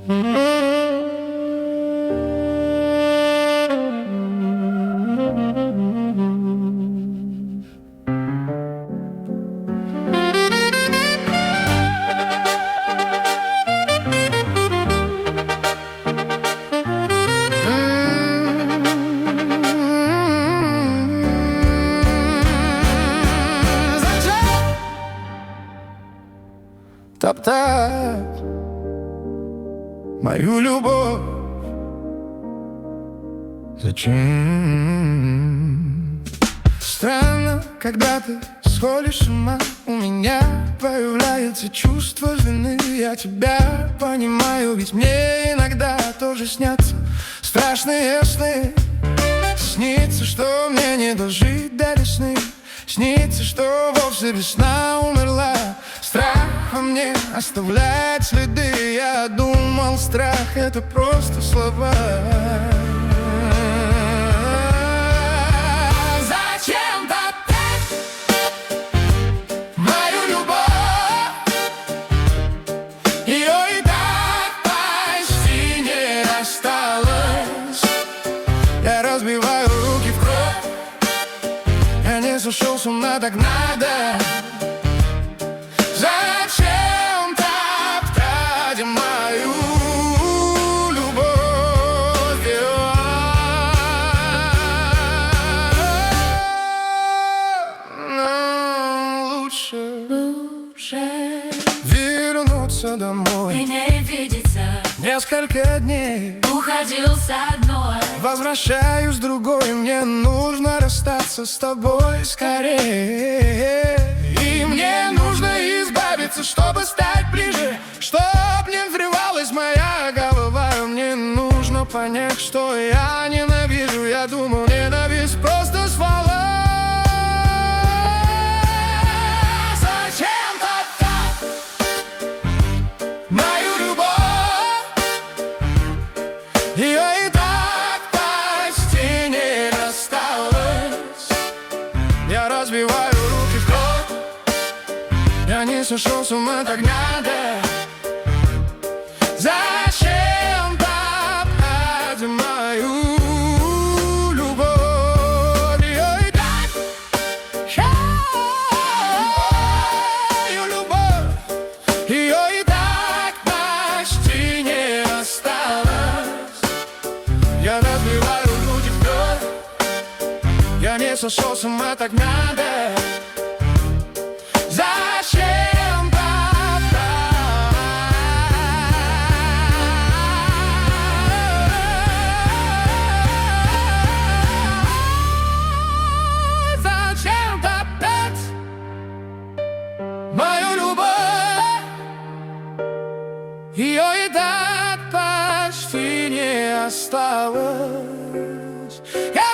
Топтать мою любовь. Зачем? Странно, когда ты сходишь с ума, у меня появляется чувство вины. Я тебя понимаю, ведь мне иногда тоже снятся страшные сны. Снится, что мне не дожить до весны. Снится, что вовсе весна умерла. Страх во мне оставляет следы. Я думал, страх — это просто слова. Зачем топтать мою любовь? Ее и так почти не осталось. Я разбиваю руки в кровь. Я не сошел с ума, так надо. Зачем топтать мою любовь? Но лучше вернуться домой и не видеться. Несколько дней Уходил с одной, возвращаюсь другой. Мне нужно расстаться с тобой скорее. И мне нужно избавиться, чтобы стать ближе, чтоб не врывалась моя голова. Мне нужно понять, что я ненавижу. Я думал, ненависть просто слова. Зачем топтать мою любовь? Ее и так почти не осталось. Я разбиваю руки в кровь. Я не сошел с ума, так надо. Зачем топтать мою любовь? Ее и так, мою любовь. Ее и так почти не осталось. Я разбиваю руки в кровь. Я не сошел с ума, так надо. Зачем топтать? Зачем топтать мою любовь? Ее и так почти не осталось.